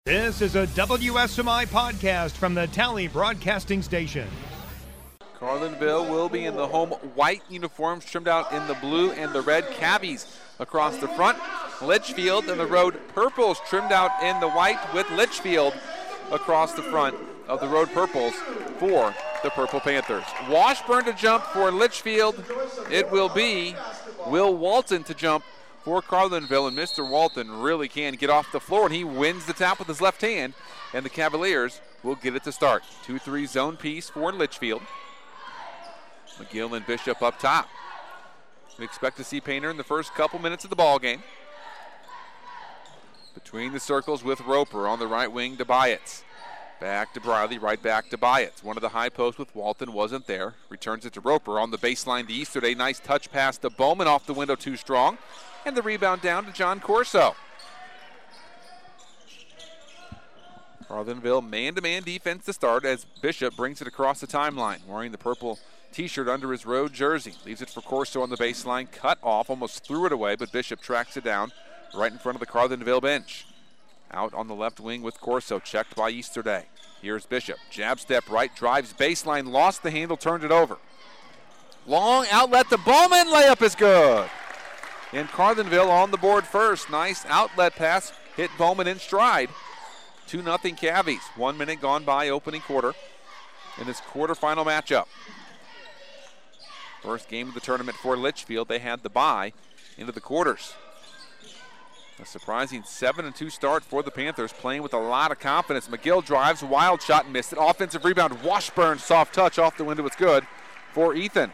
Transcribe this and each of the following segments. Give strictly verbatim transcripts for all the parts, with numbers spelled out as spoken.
This is a W S M I podcast from the Tally Broadcasting Station. Carlinville will be in the home white uniforms, trimmed out in the blue and the red cavies across the front. Litchfield and the road purples, trimmed out in the white with Litchfield across the front of the road purples for the Purple Panthers. Washburn to jump for Litchfield. It will be Will Walton to jump for Carlinville, and Mister Walton really can get off the floor, and he wins the tap with his left hand, and the Cavaliers will get it to start. two three zone piece for Litchfield. McGill and Bishop up top. We expect to see Painter in the first couple minutes of the ball game. Between the circles with Roper on the right wing to Byatts. Back to Briley, right back to Byatts. One of the high posts with Walton wasn't there. Returns it to Roper on the baseline to Easterday. Nice touch pass to Bowman, off the window too strong. And the rebound down to John Corso. Carlinville man-to-man defense to start as Bishop brings it across the timeline, wearing the purple t-shirt under his road jersey. Leaves it for Corso on the baseline, cut off, almost threw it away, but Bishop tracks it down right in front of the Carlinville bench. Out on the left wing with Corso, checked by Easterday. Here's Bishop, jab step right, drives baseline, lost the handle, turned it over. Long outlet to Bowman, layup is good. And Carlinville on the board first. Nice outlet pass, hit Bowman in stride. two nothing Cavies. One minute gone by opening quarter in this quarterfinal matchup. First game of the tournament for Litchfield. They had the bye into the quarters. A surprising seven and two start for the Panthers, playing with a lot of confidence. McGill drives, wild shot, missed it. Offensive rebound, Washburn, soft touch off the window. It's good for Ethan.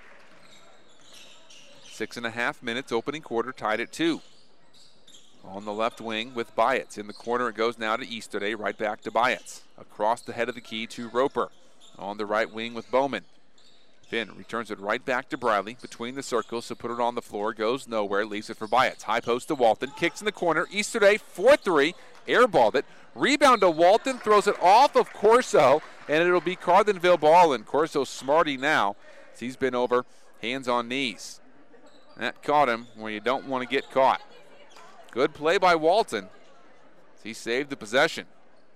Six and a half minutes, opening quarter, tied at two. On the left wing with Byatts. In the corner, it goes now to Easterday, right back to Byatts. Across the head of the key to Roper. On the right wing with Bowman. Finn returns it right back to Briley. Between the circles to put it on the floor. Goes nowhere, leaves it for Byatts. High post to Walton, kicks in the corner. Easterday, four three, airballed it. Rebound to Walton, throws it off of Corso, and it'll be Carlinville ball, and Corso smarty now. He's been over, hands on knees. That caught him where you don't want to get caught. Good play by Walton. He saved the possession.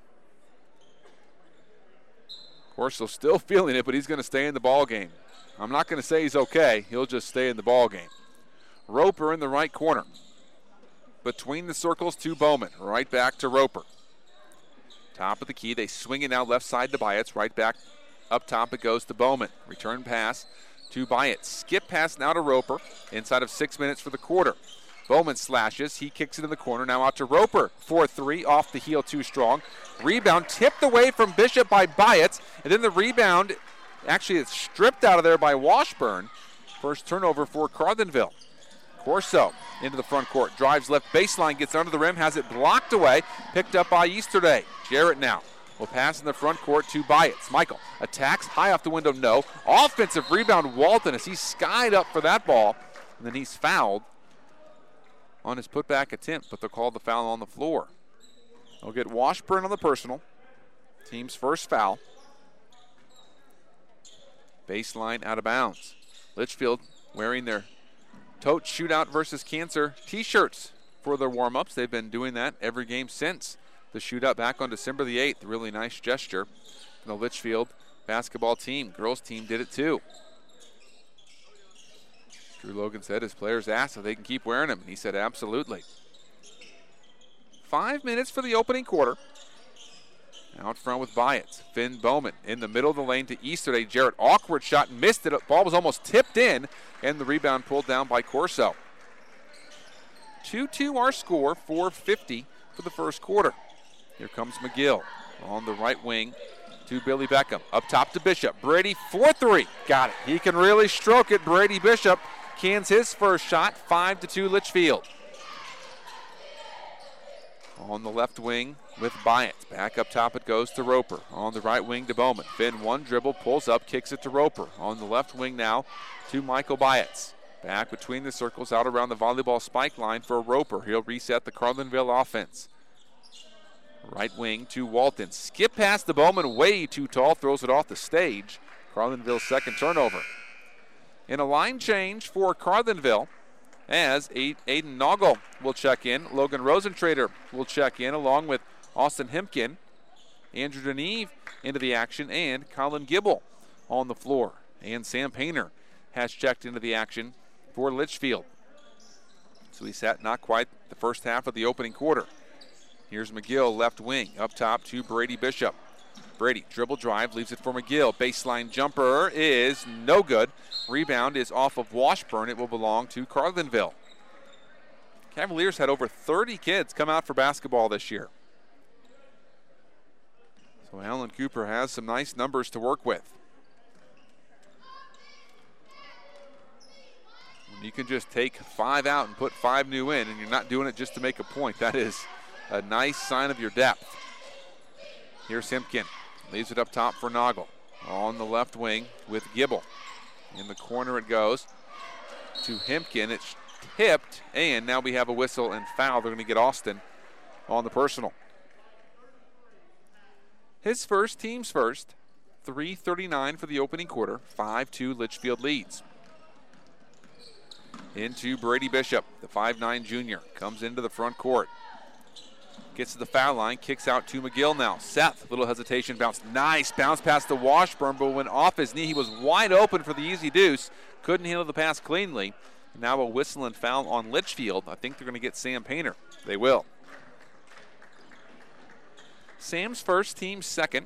Corso still feeling it, but he's going to stay in the ball game. I'm not going to say he's okay. He'll just stay in the ball game. Roper in the right corner. Between the circles to Bowman. Right back to Roper. Top of the key. They swing it now left side to Byatts. Right back up top it goes to Bowman. Return pass to Byatts. Skip pass now to Roper. Inside of six minutes for the quarter. Bowman slashes. He kicks it in the corner. Now out to Roper. four three. Off the heel too strong. Rebound tipped away from Bishop by Byatts. And then the rebound, actually it's stripped out of there by Washburn. First turnover for Carlinville. Corso into the front court. Drives left baseline. Gets under the rim. Has it blocked away. Picked up by Easterday. Jarrett now will pass in the front court to Byatts. Michael attacks. High off the window. No. Offensive rebound Walton as he's skied up for that ball. And then he's fouled on his putback attempt, but they'll call the foul on the floor. They'll get Washburn on the personal. Team's first foul. Baseline out of bounds. Litchfield wearing their Tote Shootout versus Cancer t-shirts for their warm-ups. They've been doing that every game since the shootout back on December the eighth. Really nice gesture from the Litchfield basketball team. Girls team did it too. Drew Logan said his players asked if they can keep wearing them, and he said absolutely. Five minutes for the opening quarter. Out front with Byatts. Finn Bowman in the middle of the lane to Easterday. Jarrett, awkward shot, missed it. Ball was almost tipped in, and the rebound pulled down by Corso. two two our score, four fifty for the first quarter. Here comes McGill on the right wing to Billy Beckham. Up top to Bishop. Brady, four three. Got it. He can really stroke it. Brady Bishop cans his first shot, five to two Litchfield. On the left wing with Byatts. Back up top it goes to Roper. On the right wing to Bowman. Finn one dribble, pulls up, kicks it to Roper. On the left wing now to Michael Byatts. Back between the circles, out around the volleyball spike line for Roper. He'll reset the Carlinville offense. Right wing to Walton. Skip past the Bowman, way too tall, throws it off the stage. Carlinville's second turnover. In a line change for Carlinville, as Aiden Noggle will check in. Logan Rosentrader will check in along with Austin Hempkin, Andrew Deneve into the action, and Colin Gibble on the floor. And Sam Painter has checked into the action for Litchfield. So he sat not quite the first half of the opening quarter. Here's McGill, left wing, up top to Brady Bishop. Brady, dribble drive, leaves it for McGill. Baseline jumper is no good. Rebound is off of Washburn. It will belong to Carlinville. Cavaliers had over thirty kids come out for basketball this year. So Alan Cooper has some nice numbers to work with. When you can just take five out and put five new in, and you're not doing it just to make a point, that is a nice sign of your depth. Here's Hempkin. Leaves it up top for Noggle. On the left wing with Gibble. In the corner it goes to Hempkin. It's tipped, and now we have a whistle and foul. They're going to get Austin on the personal. His first, team's first. three thirty-nine for the opening quarter. five two Litchfield leads. Into Brady Bishop, the five nine junior. Comes into the front court. Gets to the foul line, kicks out to McGill now. Seth, little hesitation, bounce. Nice bounce past the Washburn, but went off his knee. He was wide open for the easy deuce. Couldn't handle the pass cleanly. Now a whistle and foul on Litchfield. I think they're going to get Sam Painter. They will. Sam's first, team's second.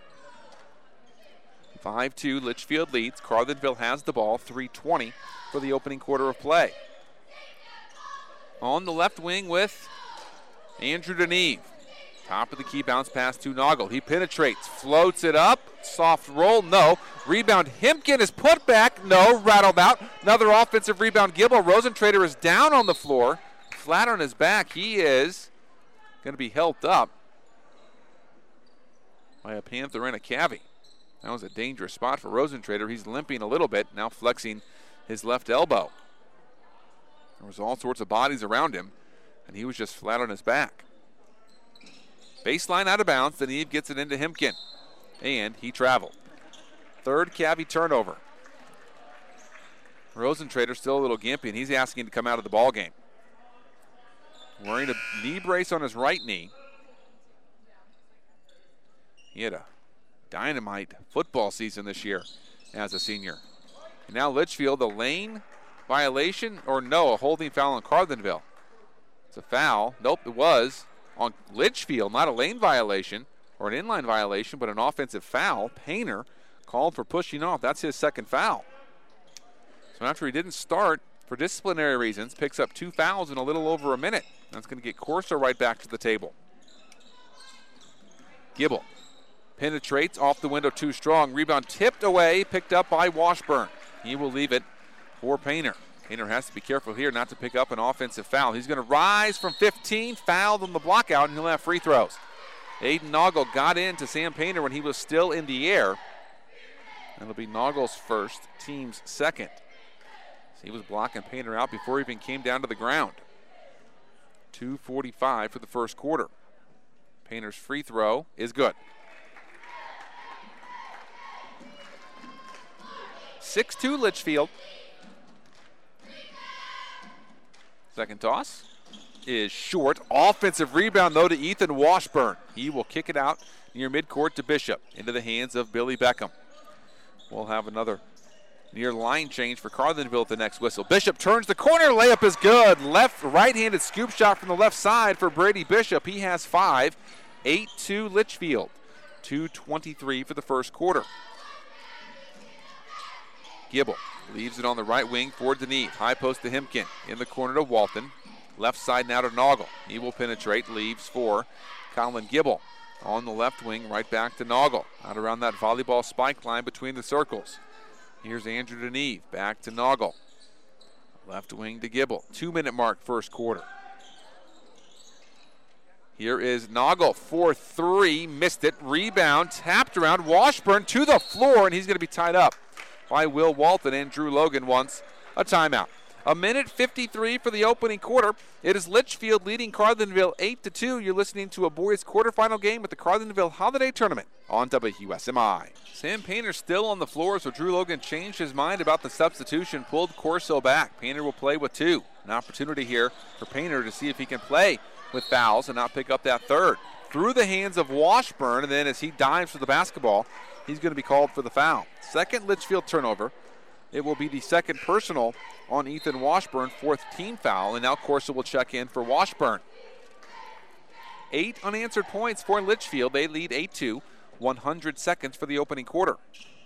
five two, Litchfield leads. Carlinville has the ball, three twenty for the opening quarter of play. On the left wing with Andrew Deneve. Top of the key, bounce pass to Noggle. He penetrates, floats it up. Soft roll, no. Rebound, Hempkin is put back, no. Rattled out. Another offensive rebound, Gibble. Rosentrader is down on the floor, flat on his back. He is going to be helped up by a Panther and a Cavy. That was a dangerous spot for Rosentrader. He's limping a little bit, now flexing his left elbow. There was all sorts of bodies around him, and he was just flat on his back. Baseline out of bounds. Deneve gets it into Hempkin, and he traveled. Third Cavy turnover. Rosentrader still a little gimpy, and he's asking to come out of the ball game. Wearing a knee brace on his right knee. He had a dynamite football season this year as a senior. And now Litchfield, a lane violation, or no, a holding foul on Carlinville. It's a foul. Nope, it was on Litchfield, not a lane violation or an inline violation, but an offensive foul. Painter called for pushing off. That's his second foul. So after he didn't start for disciplinary reasons, picks up two fouls in a little over a minute. That's going to get Corso right back to the table. Gibble penetrates off the window too strong. Rebound tipped away, picked up by Washburn. He will leave it for Painter. Painter has to be careful here not to pick up an offensive foul. He's going to rise from fifteen, fouled on the block out, and he'll have free throws. Aiden Noggle got into Sam Painter when he was still in the air. That'll be Noggle's first, team's second. He was blocking Painter out before he even came down to the ground. two forty-five for the first quarter. Painter's free throw is good. six two Litchfield. Second toss is short. Offensive rebound, though, to Ethan Washburn. He will kick it out near midcourt to Bishop into the hands of Billy Beckham. We'll have another near line change for Carlinville at the next whistle. Bishop turns the corner. Layup is good. Left, right-handed scoop shot from the left side for Brady Bishop. He has five. eight two Litchfield. two twenty-three for the first quarter. Gibble leaves it on the right wing for Deneve. High post to Hempkin. In the corner to Walton. Left side now to Noggle. He will penetrate. Leaves for Colin Gibble. On the left wing, right back to Noggle. Out around that volleyball spike line between the circles. Here's Andrew Deneve. Back to Noggle. Left wing to Gibble. Two-minute mark first quarter. Here is Noggle for three. Missed it. Rebound. Tapped around. Washburn to the floor, and he's going to be tied up by Will Walton, and Drew Logan wants a timeout. A minute fifty-three for the opening quarter. It is Litchfield leading Carlinville eight to two. You're listening to a boys quarterfinal game with the Carlinville Holiday Tournament on W S M I. Sam Painter still on the floor, so Drew Logan changed his mind about the substitution, pulled Corso back. Painter will play with two. An opportunity here for Painter to see if he can play with fouls and not pick up that third. through the hands of Washburn, and then as he dives for the basketball, he's going to be called for the foul. Second Litchfield turnover. It will be the second personal on Ethan Washburn, fourth team foul, and now Corso will check in for Washburn. Eight unanswered points for Litchfield. They lead eight two, one hundred seconds for the opening quarter.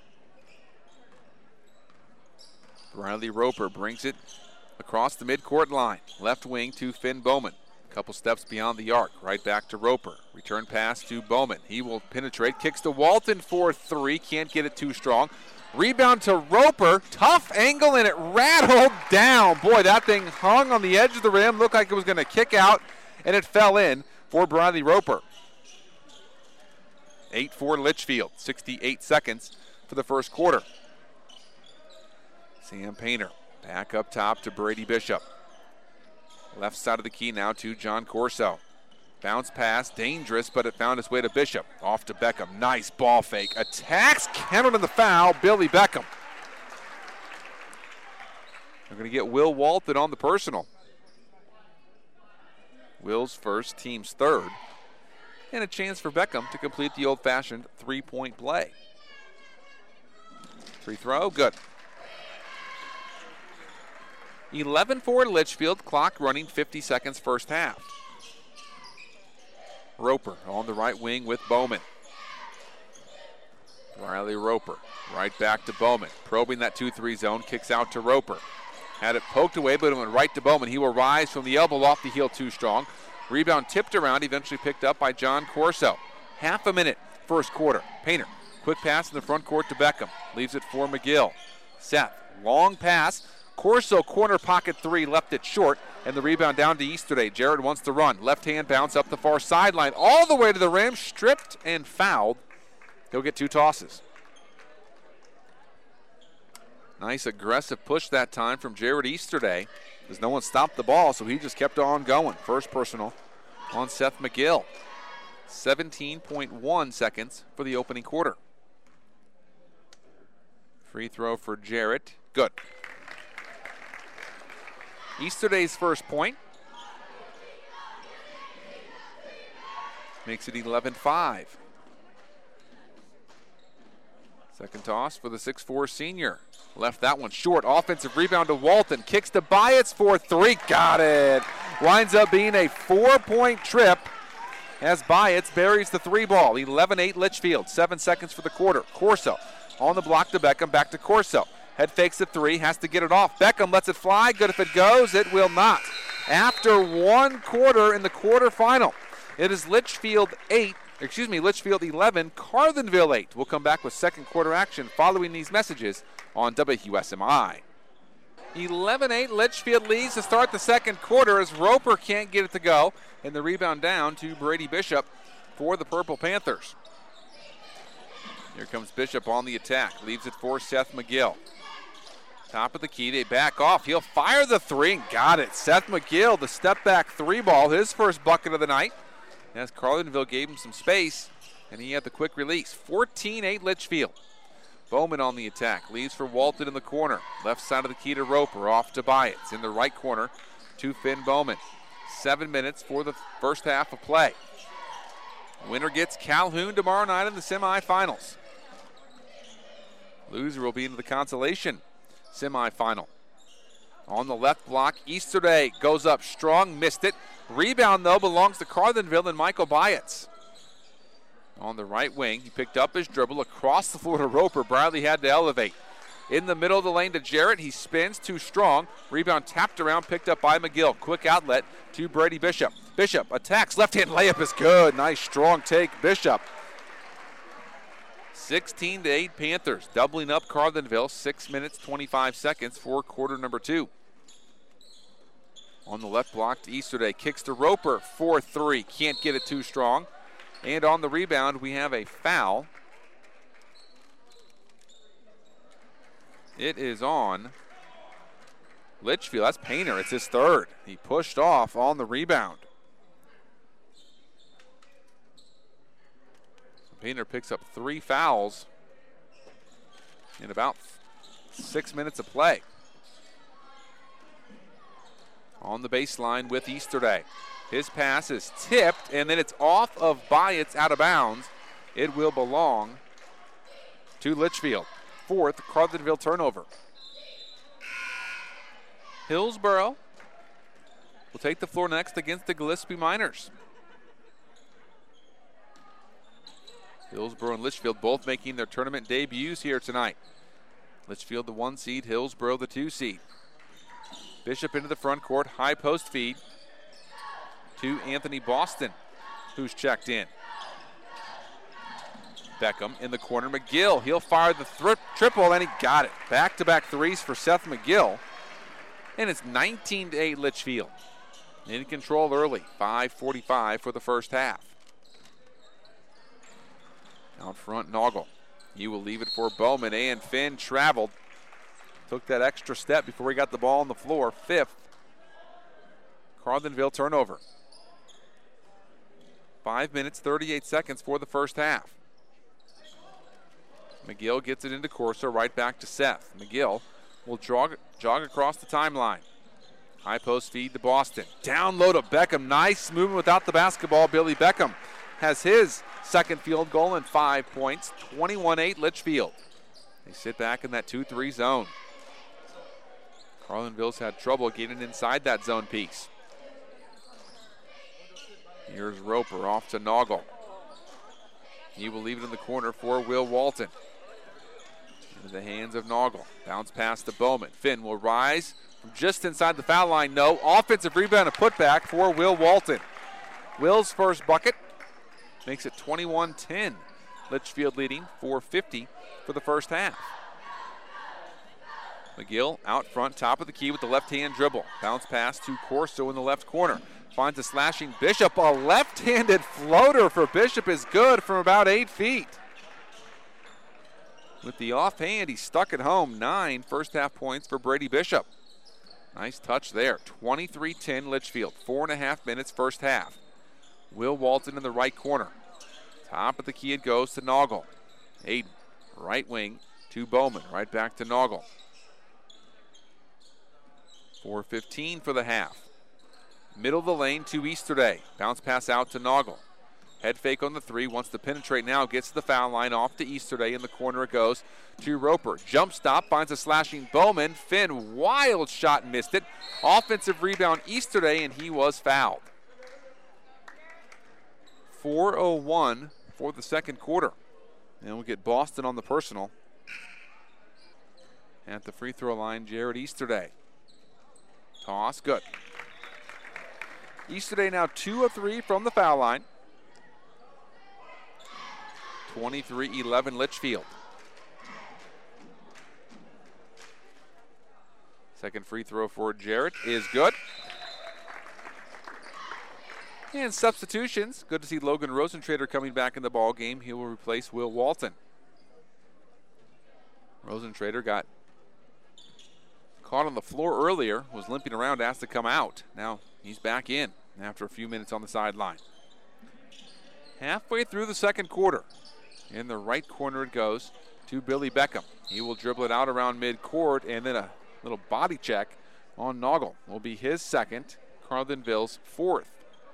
Riley Roper brings it across the midcourt line. Left wing to Finn Bowman. A couple steps beyond the arc. Right back to Roper. Return pass to Bowman. He will penetrate. Kicks to Walton for three. Can't get it too strong. Rebound to Roper. Tough angle, and it rattled down. Boy, that thing hung on the edge of the rim. Looked like it was going to kick out, and it fell in for Bradley Roper. eight four Litchfield. sixty-eight seconds for the first quarter. Sam Painter back up top to Brady Bishop. Left side of the key now to John Corso. Bounce pass, dangerous, but it found its way to Bishop. Off to Beckham, nice ball fake. Attacks, counted in the foul, Billy Beckham. They're going to get Will Walton on the personal. Will's first, team's third. And a chance for Beckham to complete the old-fashioned three-point play. Free throw, good. eleven four Litchfield, clock running, fifty seconds first half. Roper on the right wing with Bowman. Riley Roper right back to Bowman. Probing that two three zone, kicks out to Roper. Had it poked away, but it went right to Bowman. He will rise from the elbow off the heel too strong. Rebound tipped around, eventually picked up by John Corso. Half a minute, first quarter. Painter, quick pass in the front court to Beckham. Leaves it for McGill. Seth, long pass. Corso corner pocket three, left it short, and the rebound down to Easterday. Jarrett wants to run. Left hand bounce up the far sideline, all the way to the rim, stripped and fouled. He'll get two tosses. Nice aggressive push that time from Jarrett Easterday, as no one stopped the ball, so he just kept on going. First personal on Seth McGill. seventeen point one seconds for the opening quarter. Free throw for Jarrett, good. Easterday's first point makes it eleven five. Second toss for the six four senior. Left that one short. Offensive rebound to Walton. Kicks to Byatts for three. Got it. Winds up being a four-point trip as Byatts buries the three ball. eleven eight Litchfield. Seven seconds for the quarter. Corso on the block to Beckham. Back to Corso. Head fakes the three, has to get it off. Beckham lets it fly. Good if it goes. It will not. After one quarter in the quarterfinal, it is Litchfield eight, excuse me, Litchfield eleven, Carlinville eight. We'll come back with second quarter action following these messages on W S M I. eleven eight, Litchfield leads to start the second quarter as Roper can't get it to go. And the rebound down to Brady Bishop for the Purple Panthers. Here comes Bishop on the attack. Leaves it for Seth McGill. Top of the key, they back off. He'll fire the three and got it. Seth McGill, the step back three ball, his first bucket of the night. As Carlinville gave him some space, and he had the quick release. fourteen eight Litchfield. Bowman on the attack, leaves for Walton in the corner. Left side of the key to Roper, off to Byatts. In the right corner to Finn Bowman. Seven minutes for the first half of play. Winner gets Calhoun tomorrow night in the semifinals. Loser will be into the consolation semifinal. On the left block, Easterday goes up strong, missed it. Rebound, though, belongs to Carlinville and Michael Byatts. On the right wing, he picked up his dribble across the floor to Roper. Bradley had to elevate. In the middle of the lane to Jarrett, he spins, too strong. Rebound tapped around, picked up by McGill. Quick outlet to Brady Bishop. Bishop attacks, left-hand layup is good. Nice strong take, Bishop. sixteen to eight Panthers, doubling up Carlinville. Six minutes, twenty-five seconds for quarter number two. On the left block to Easterday, kicks to Roper, four three. Can't get it too strong. And on the rebound, we have a foul. It is on Litchfield. That's Painter. It's his third. He pushed off on the rebound. So Painter picks up three fouls in about six minutes of play. On the baseline with Easterday. His pass is tipped, and then it's off of Byatt's out of bounds. It will belong to Litchfield. Fourth Carlinville turnover. Hillsboro will take the floor next against the Gillespie Miners. Hillsboro and Litchfield both making their tournament debuts here tonight. Litchfield the one seed, Hillsboro the two seed. Bishop into the front court, high post feed to Anthony Boston, who's checked in. Beckham in the corner, McGill, he'll fire the th- triple, and he got it. Back-to-back threes for Seth McGill, and it's nineteen to eight Litchfield. In control early, five forty-five for the first half. Out front, Naugle. He will leave it for Bowman, and Finn traveled. Took that extra step before he got the ball on the floor. Fifth Carlinville turnover. Five minutes, thirty-eight seconds for the first half. McGill gets it into Corso, right back to Seth. McGill will jog, jog across the timeline. High post feed to Boston. Down low to Beckham. Nice movement without the basketball. Billy Beckham has his second field goal and five points. twenty-one eight Litchfield. They sit back in that two three zone. Carlinville's had trouble getting inside that zone piece. Here's Roper off to Naugle. He will leave it in the corner for Will Walton. Into the hands of Naugle. Bounce pass to Bowman. Finn will rise from just inside the foul line. No. Offensive rebound and putback for Will Walton. Will's first bucket makes it twenty-one ten. Litchfield leading four fifty for the first half. McGill out front, top of the key with the left-hand dribble. Bounce pass to Corso in the left corner. Finds a slashing Bishop. A left-handed floater for Bishop is good from about eight feet. With the offhand, he stuck it home. Nine first half points for Brady Bishop. Nice touch there. twenty-three ten Litchfield. Four and a half minutes first half. Will Walton in the right corner. Top of the key it goes to Naugle. Aiden, right wing to Bowman. Right back to Naugle. four fifteen for the half. Middle of the lane to Easterday. Bounce pass out to Naugle. Head fake on the three. Wants to penetrate now. Gets to the foul line. Off to Easterday. In the corner it goes to Roper. Jump stop. Finds a slashing Bowman. Finn, wild shot, missed it. Offensive rebound Easterday, and he was fouled. four oh one for the second quarter. And we'll get Boston on the personal. At the free throw line, Jared Easterday. Toss, good. Easterday now two of three from the foul line. twenty-three eleven Litchfield. Second free throw for Jarrett is good. And substitutions. Good to see Logan Rosentrader coming back in the ball game. He will replace Will Walton. Rosentrader got caught on the floor earlier, was limping around, asked to come out. Now he's back in after a few minutes on the sideline. Halfway through the second quarter. In the right corner it goes to Billy Beckham. He will dribble it out around midcourt, and then a little body check on Naugle will be his second, Carlinville's fourth.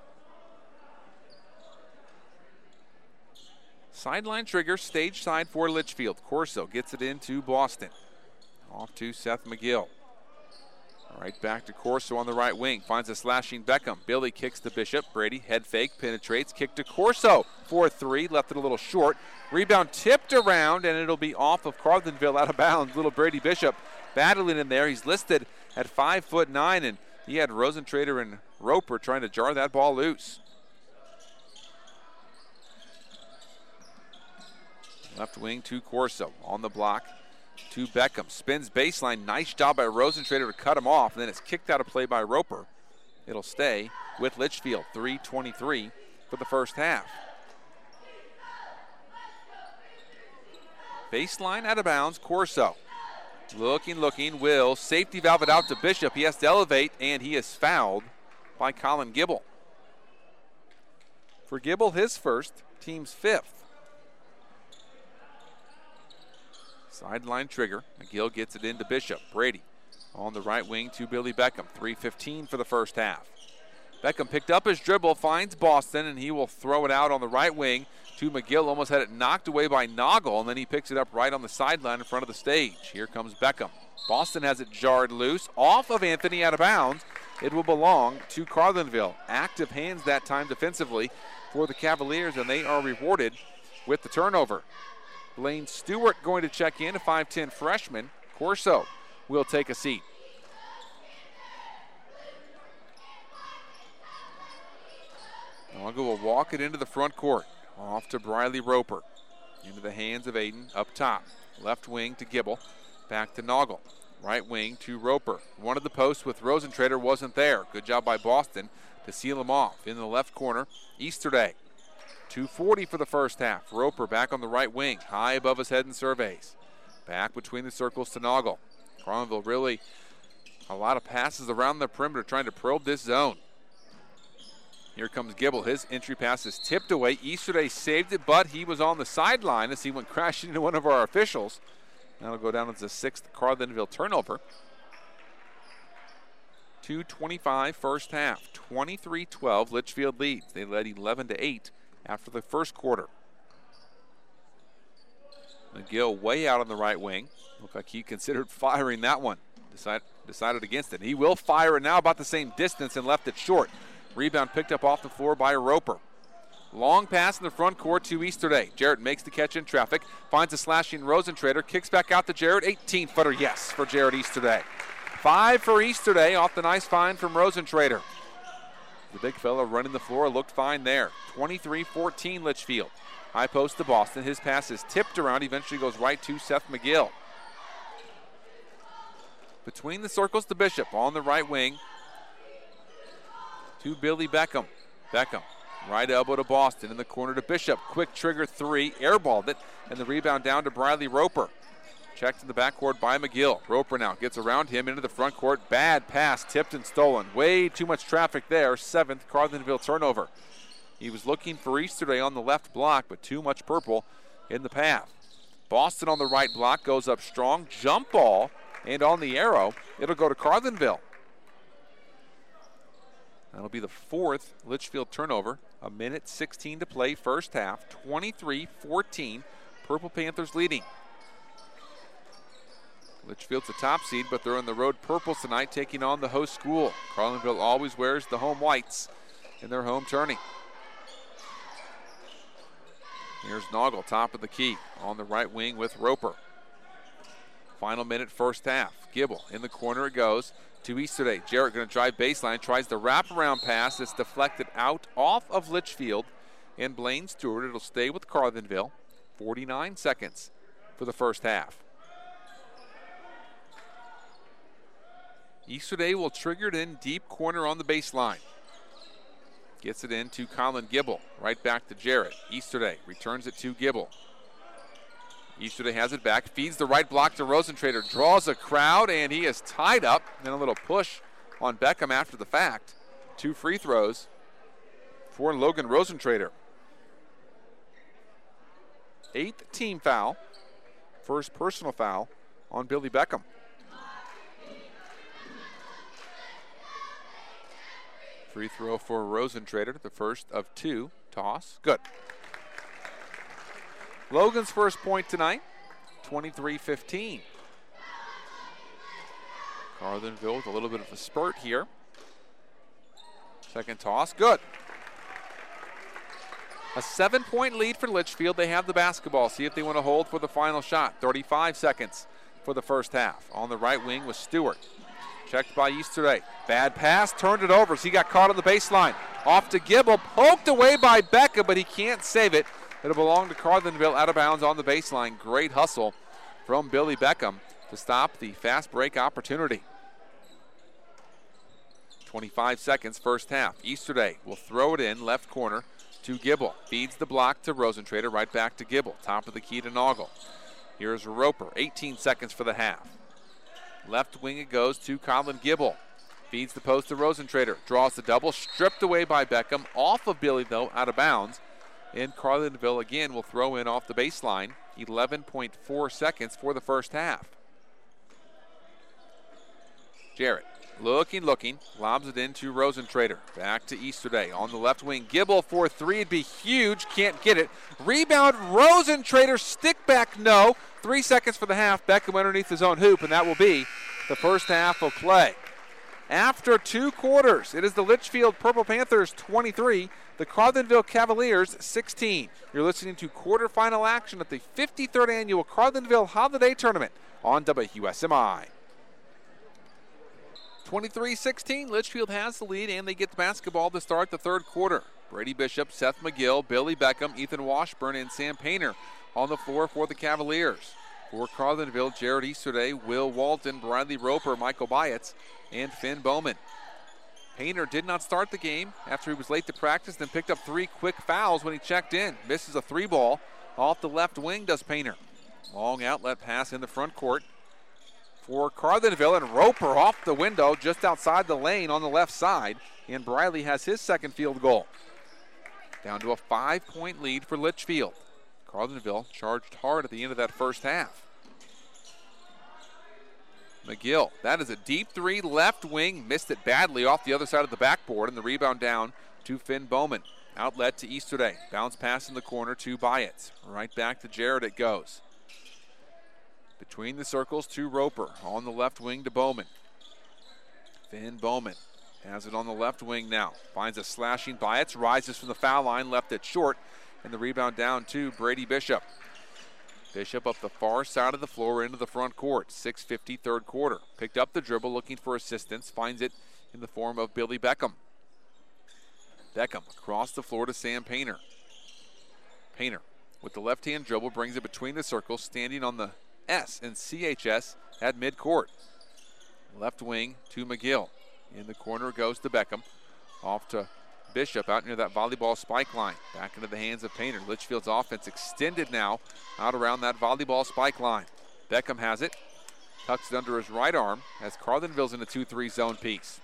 Sideline trigger, stage side for Litchfield. Corso gets it into Boston. Off to Seth McGill. Right back to Corso on the right wing. Finds a slashing Beckham. Billy kicks to Bishop. Brady head fake, penetrates, kick to Corso. four three, left it a little short. Rebound tipped around, and it'll be off of Carlinville, out of bounds. Little Brady Bishop battling in there. He's listed at five foot nine, and he had Rosentrader and Roper trying to jar that ball loose. Left wing to Corso on the block to Beckham. Spins baseline. Nice job by Rosentrader to cut him off. And then it's kicked out of play by Roper. It'll stay with Litchfield. three twenty-three for the first half. Baseline out of bounds. Corso. Looking, looking. Will safety valve it out to Bishop. He has to elevate, and he is fouled by Colin Gibble. For Gibble, his first, team's fifth. Sideline trigger. McGill gets it into Bishop. Brady on the right wing to Billy Beckham. three fifteen for the first half. Beckham picked up his dribble, finds Boston, and he will throw it out on the right wing to McGill. Almost had it knocked away by Noggle, and then he picks it up right on the sideline in front of the stage. Here comes Beckham. Boston has it jarred loose, off of Anthony, out of bounds. It will belong to Carlinville. Active hands that time defensively for the Cavaliers, and they are rewarded with the turnover. Blaine Stewart going to check in, a five ten freshman. Corso will take a seat. Noggle will walk it into the front court. Off to Briley Roper. Into the hands of Aiden up top. Left wing to Gibble. Back to Noggle. Right wing to Roper. One of the posts with Rosentrader wasn't there. Good job by Boston to seal him off. In the left corner, Easterday. two forty for the first half. Roper back on the right wing. High above his head in surveys. Back between the circles to Noggle. Carlinville really a lot of passes around the perimeter trying to probe this zone. Here comes Gibble. His entry pass is tipped away. Easterday saved it, but he was on the sideline as he went crashing into one of our officials. That'll go down as the sixth Carlinville turnover. two twenty-five first half. twenty-three twelve Litchfield leads. They led eleven to eight after the first quarter. McGill way out on the right wing. Looked like he considered firing that one. Decide, decided against it. He will fire it now about the same distance and left it short. Rebound picked up off the floor by Roper. Long pass in the front court to Easterday. Jarrett makes the catch in traffic. Finds a slashing Rosentrader. Kicks back out to Jarrett. eighteen-footer, yes, for Jarrett Easterday. Five for Easterday off the nice find from Rosentrader. The big fella running the floor looked fine there. twenty-three fourteen Litchfield. High post to Boston. His pass is tipped around. Eventually goes right to Seth McGill. Between the circles to Bishop on the right wing. To Billy Beckham. Beckham, right elbow to Boston. In the corner to Bishop. Quick trigger three. Airballed it. And the rebound down to Briley Roper. Checked in the backcourt by McGill. Roper now gets around him into the front court. Bad pass, tipped and stolen. Way too much traffic there. Seventh Carlinville turnover. He was looking for Easterday on the left block, but too much purple in the path. Boston on the right block goes up strong. Jump ball. And on the arrow, it'll go to Carlinville. That'll be the fourth Litchfield turnover. A minute sixteen to play first half. twenty-three fourteen. Purple Panthers leading. Litchfield's the top seed, but they're on the road purples tonight, taking on the host school. Carlinville always wears the home whites in their home tourney. Here's Noggle, top of the key, on the right wing with Roper. Final minute, first half. Gibble in the corner it goes to Easterday. Jarrett going to drive baseline, tries the wraparound pass. It's deflected out off of Litchfield and Blaine Stewart. It'll stay with Carlinville. forty-nine seconds for the first half. Easterday will trigger it in deep corner on the baseline. Gets it in to Colin Gibble. Right back to Jarrett. Easterday returns it to Gibble. Easterday has it back, feeds the right block to Rosentrader, draws a crowd, and he is tied up. Then a little push on Beckham after the fact. Two free throws for Logan Rosentrader. Eighth team foul, first personal foul on Billy Beckham. Free throw for Rosentrader, the first of two. Toss, good. Logan's first point tonight, twenty-three fifteen. Carlinville with a little bit of a spurt here. Second toss, good. A seven-point lead for Litchfield. They have the basketball. See if they want to hold for the final shot. thirty-five seconds for the first half. On the right wing was Stewart. Checked by Easterday. Bad pass, turned it over. So he got caught on the baseline. Off to Gibble, poked away by Becca, but he can't save it. It'll belong to Carlinville, out of bounds on the baseline. Great hustle from Billy Beckham to stop the fast break opportunity. twenty-five seconds, first half. Easterday will throw it in, left corner to Gibble. Feeds the block to Rosentrader, right back to Gibble. Top of the key to Noggle. Here's Roper, eighteen seconds for the half. Left wing it goes to Colin Gibble. Feeds the post to Rosentrader. Draws the double, stripped away by Beckham. Off of Billy, though, out of bounds. And Carlinville again will throw in off the baseline. eleven point four seconds for the first half. Jarrett looking, looking, lobs it into Rosentrader. Back to Easterday on the left wing. Gibble for three, it'd be huge, can't get it. Rebound, Rosentrader, stick back, no. Three seconds for the half. Beckham underneath his own hoop, and that will be the first half of play. After two quarters, it is the Litchfield Purple Panthers twenty-three, the Carlinville Cavaliers sixteen. You're listening to quarterfinal action at the fifty-third Annual Carlinville Holiday Tournament on W S M I. twenty-three sixteen, Litchfield has the lead, and they get the basketball to start the third quarter. Brady Bishop, Seth McGill, Billy Beckham, Ethan Washburn, and Sam Painter on the floor for the Cavaliers. For Carlinville, Jared Easterday, Will Walton, Bradley Roper, Michael Byetz, and Finn Bowman. Painter did not start the game after he was late to practice, then picked up three quick fouls when he checked in. Misses a three ball off the left wing, does Painter. Long outlet pass in the front court for Carlinville, and Roper off the window just outside the lane on the left side, and Briley has his second field goal. Down to a five-point lead for Litchfield. Carlinville charged hard at the end of that first half. McGill, that is a deep three, left wing, missed it badly off the other side of the backboard, and the rebound down to Finn Bowman. Outlet to Easterday, bounce pass in the corner to Byetz. Right back to Jared it goes. Between the circles to Roper, on the left wing to Bowman. Finn Bowman has it on the left wing now. Finds a slashing Byetz, rises from the foul line, left it short, and the rebound down to Brady Bishop. Bishop up the far side of the floor into the front court. six fifty, third quarter. Picked up the dribble, looking for assistance. Finds it in the form of Billy Beckham. Beckham across the floor to Sam Painter. Painter with the left-hand dribble brings it between the circles, standing on the S and C H S at midcourt. Left wing to McGill. In the corner goes to Beckham. Off to Bishop out near that volleyball spike line. Back into the hands of Painter. Litchfield's offense extended now out around that volleyball spike line. Beckham has it. Tucks it under his right arm as Carlinville's in a two three zone piece.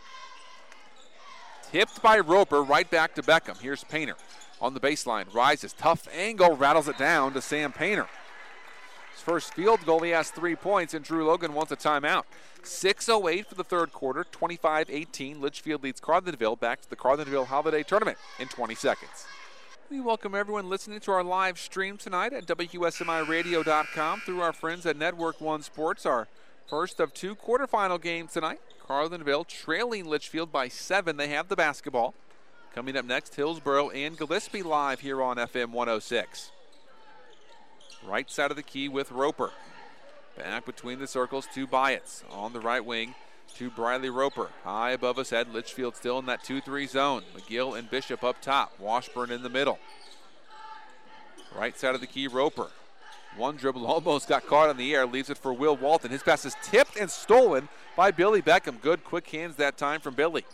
Tipped by Roper, right back to Beckham. Here's Painter on the baseline. Rises, tough angle, rattles it down to Sam Painter. His first field goal, he has three points, and Drew Logan wants a timeout. six oh eight for the third quarter, twenty-five eighteen. Litchfield leads Carlinville back to the Carlinville Holiday Tournament in twenty seconds. We welcome everyone listening to our live stream tonight at W S M I radio dot com through our friends at Network One Sports. Our first of two quarterfinal games tonight. Carlinville trailing Litchfield by seven. They have the basketball. Coming up next, Hillsboro and Gillespie live here on F M one oh six. Right side of the key with Roper. Back between the circles to Byetz. On the right wing to Briley Roper. High above his head. Litchfield still in that two three zone. McGill and Bishop up top. Washburn in the middle. Right side of the key, Roper. One dribble, almost got caught in the air. Leaves it for Will Walton. His pass is tipped and stolen by Billy Beckham. Good quick hands that time from Billy.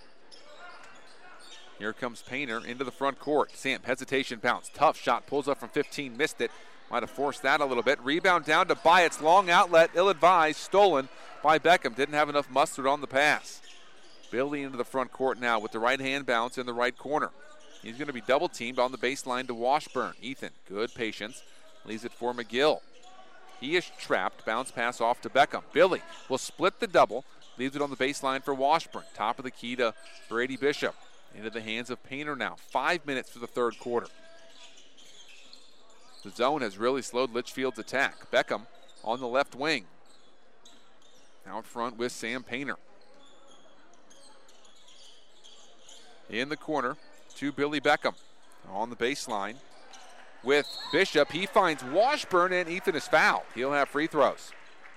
Here comes Painter into the front court. Sam, hesitation bounce. Tough shot. Pulls up from fifteen. Missed it. Might have forced that a little bit. Rebound down to Byetz. Long outlet, ill-advised, stolen by Beckham. Didn't have enough mustard on the pass. Billy into the front court now with the right hand bounce in the right corner. He's going to be double teamed on the baseline to Washburn. Ethan, good patience. Leaves it for McGill. He is trapped. Bounce pass off to Beckham. Billy will split the double. Leaves it on the baseline for Washburn. Top of the key to Brady Bishop. Into the hands of Painter now. Five minutes for the third quarter. The zone has really slowed Litchfield's attack. Beckham on the left wing. Out front with Sam Painter. In the corner to Billy Beckham. On the baseline with Bishop. He finds Washburn, and Ethan is fouled. He'll have free throws.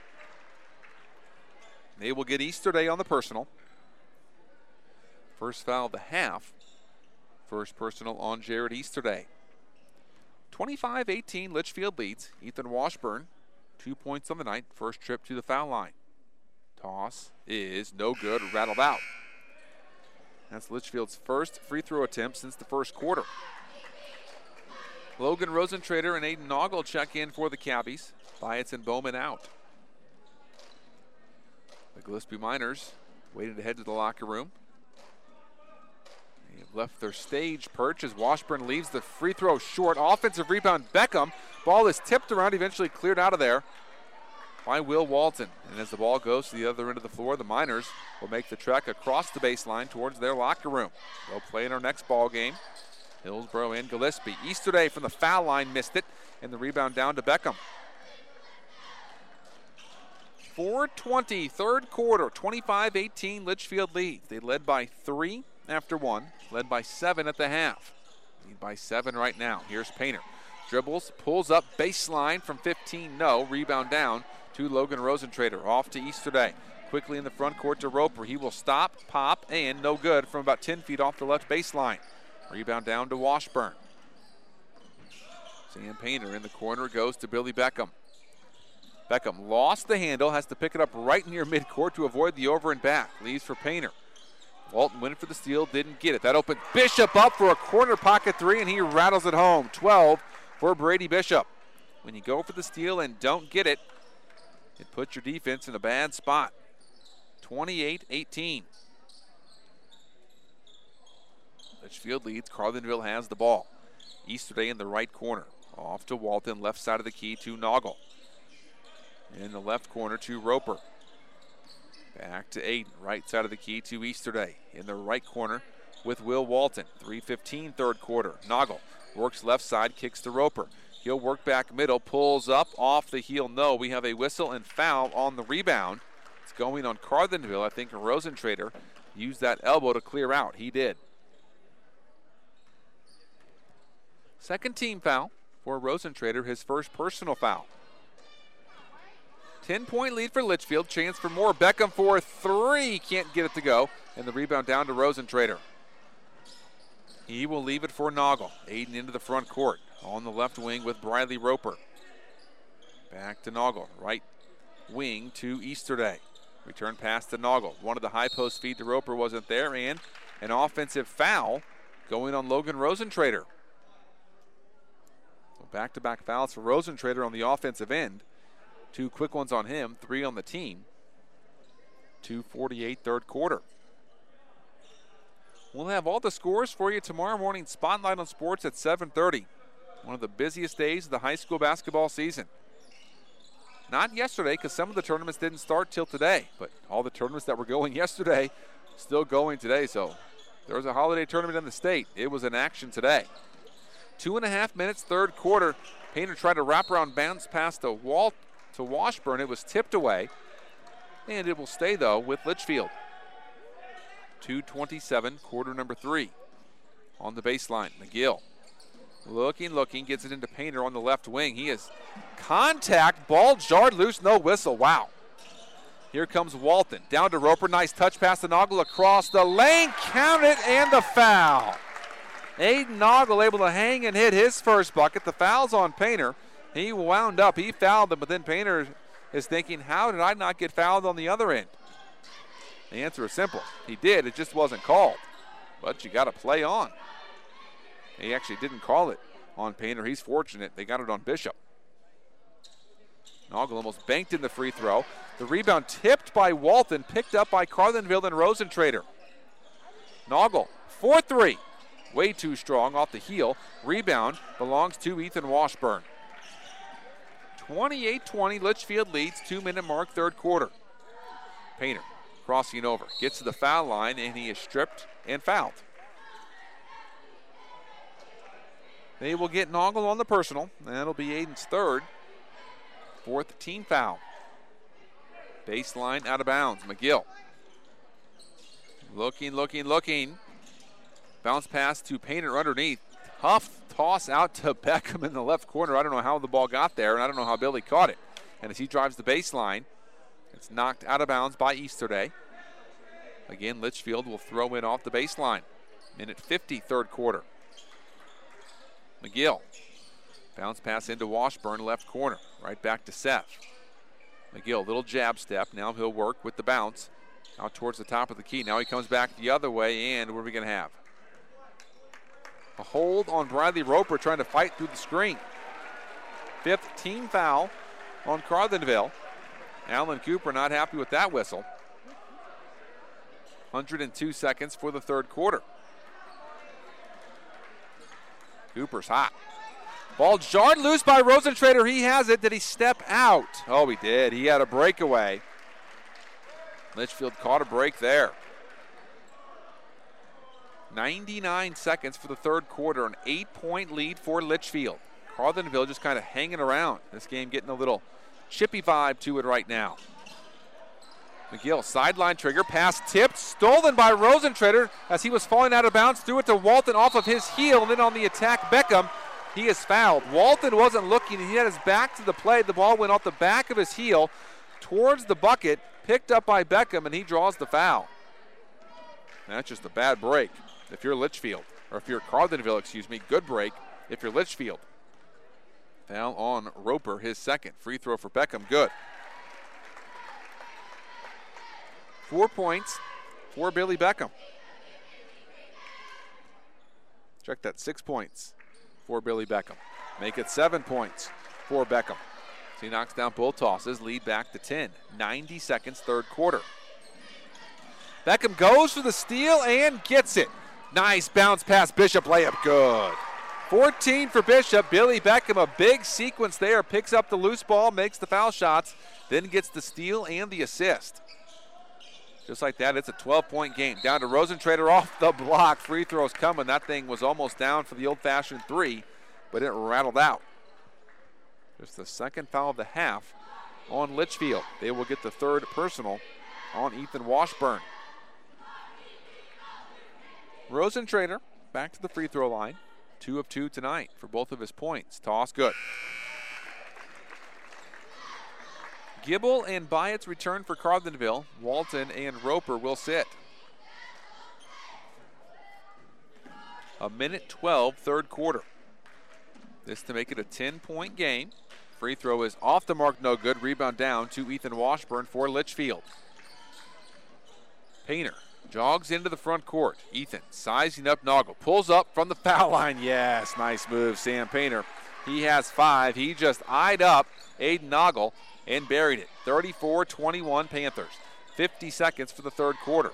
They will get Easterday on the personal. First foul of the half. First personal on Jared Easterday. twenty-five eighteen, Litchfield leads. Ethan Washburn, two points on the night. First trip to the foul line. Toss is no good, rattled out. That's Litchfield's first free throw attempt since the first quarter. Logan Rosentrader and Aiden Noggle check in for the Cabbies. Byetz and Bowman out. The Gillespie Miners waiting to head to the locker room. They have left their stage perch as Washburn leaves the free throw short. Offensive rebound, Beckham. Ball is tipped around, eventually cleared out of there. by Will Walton. And as the ball goes to the other end of the floor, the Miners will make the trek across the baseline towards their locker room. They'll play in our next ball game. Hillsboro and Gillespie. Easterday from the foul line missed it, and the rebound down to Beckham. four twenty, third quarter, twenty-five eighteen, Litchfield leads. They led by three after one, led by seven at the half. Lead by seven right now. Here's Painter. Dribbles, pulls up, baseline from fifteen, no. Rebound down to Logan Rosentrader. Off to Easterday. Quickly in the front court to Roper. He will stop, pop, and no good from about ten feet off the left baseline. Rebound down to Washburn. Sam Painter in the corner goes to Billy Beckham. Beckham lost the handle, has to pick it up right near midcourt to avoid the over and back. Leaves for Painter. Walton went for the steal, didn't get it. That opened Bishop up for a corner pocket three, and he rattles it home. twelve for Brady Bishop. When you go for the steal and don't get it, it puts your defense in a bad spot. twenty-eight eighteen. Litchfield leads. Carlinville has the ball. Easterday in the right corner. Off to Walton, left side of the key to Noggle. In the left corner to Roper. Back to Aiden, right side of the key to Easterday. In the right corner with Will Walton. three fifteen, third quarter. Noggle works left side, kicks to Roper. He'll work back middle, pulls up, off the heel, no. We have a whistle and foul on the rebound. It's going on Carlinville. I think Rosentrader used that elbow to clear out. He did. Second team foul for Rosentrader, his first personal foul. ten-point lead for Litchfield. Chance for more. Beckham for three. Can't get it to go. And the rebound down to Rosentrader. He will leave it for Noggle. Aiden into the front court. On the left wing with Briley Roper. Back to Noggle. Right wing to Easterday. Return pass to Noggle. One of the high post feed to Roper wasn't there. And an offensive foul going on Logan Rosentrader. So back-to-back fouls for Rosentrader on the offensive end. Two quick ones on him, three on the team. two forty-eight, third quarter. We'll have all the scores for you tomorrow morning. Spotlight on Sports at seven thirty. One of the busiest days of the high school basketball season. Not yesterday, because some of the tournaments didn't start till today, but all the tournaments that were going yesterday still going today. So there was a holiday tournament in the state. It was in action today. Two and a half minutes, third quarter. Painter tried to wrap around bounce pass to Walt. To Washburn. It was tipped away, and it will stay, though, with Litchfield. two twenty-seven, quarter number three. On the baseline, McGill. Looking, looking, gets it into Painter on the left wing. He is contact, ball jarred loose, no whistle. Wow. Here comes Walton. Down to Roper, nice touch pass to Noggle across the lane. Count it, and the foul. Aiden Noggle able to hang and hit his first bucket. The foul's on Painter. He wound up, he fouled him, but then Painter is thinking, how did I not get fouled on the other end? The answer is simple. He did, it just wasn't called. But you got to play on. He actually didn't call it on Painter. He's fortunate. They got it on Bishop. Noggle almost banked in the free throw. The rebound tipped by Walton, picked up by Carlinville and Rosentrader. Noggle, four three. Way too strong off the heel. Rebound belongs to Ethan Washburn. twenty-eight twenty, Litchfield leads, two-minute mark, third quarter. Painter crossing over, gets to the foul line, and he is stripped and fouled. They will get Noggle on the personal. That'll be Aiden's third. Fourth team foul. Baseline out of bounds. McGill. Looking, looking, looking. Bounce pass to Painter underneath. Tough toss out to Beckham in the left corner. I don't know how the ball got there, and I don't know how Billy caught it. And as he drives the baseline, it's knocked out of bounds by Easterday. Again, Litchfield will throw in off the baseline. Minute fifty, third quarter. McGill. Bounce pass into Washburn, left corner. Right back to Seth. McGill, little jab step. Now he'll work with the bounce out towards the top of the key. Now he comes back the other way, and what are we going to have? A hold on Bradley Roper trying to fight through the screen. Fifth team foul on Carlinville. Alan Cooper not happy with that whistle. one hundred two seconds for the third quarter. Cooper's hot. Ball jarred loose by Rosentrader. He has it. Did he step out? Oh, he did. He had a breakaway. Litchfield caught a break there. ninety-nine seconds for the third quarter. An eight-point lead for Litchfield. Carlinville just kind of hanging around. This game getting a little chippy vibe to it right now. McGill, sideline trigger, pass tipped, stolen by Rosentrader as he was falling out of bounds, threw it to Walton off of his heel, and then on the attack, Beckham, he is fouled. Walton wasn't looking, he had his back to the play. The ball went off the back of his heel towards the bucket, picked up by Beckham, and he draws the foul. That's just a bad break if you're Litchfield, or if you're Carlinville, excuse me, good break if you're Litchfield. Foul on Roper, his second. Free throw for Beckham, good. Four points for Billy Beckham. Check that, six points for Billy Beckham. Make it seven points for Beckham. So he knocks down both tosses, lead back to ten. ninety seconds, third quarter. Beckham goes for the steal and gets it. Nice bounce pass, Bishop layup, good. fourteen for Bishop. Billy Beckham, a big sequence there, picks up the loose ball, makes the foul shots, then gets the steal and the assist. Just like that, it's a twelve-point game. Down to Rosentrader off the block. Free throws coming. That thing was almost down for the old-fashioned three, but it rattled out. Just the second foul of the half on Litchfield. They will get the third personal on Ethan Washburn. Rosentrader back to the free throw line. Two of two tonight for both of his points. Toss good. Gibble and Byatt's return for Carlinville. Walton and Roper will sit. A minute twelve, third quarter. This to make it a ten-point game. Free throw is off the mark, no good. Rebound down to Ethan Washburn for Litchfield. Painter jogs into the front court. Ethan sizing up Noggle. Pulls up from the foul line. Yes, nice move, Sam Painter. He has five. He just eyed up Aiden Noggle and buried it. thirty-four twenty-one Panthers. fifty seconds for the third quarter.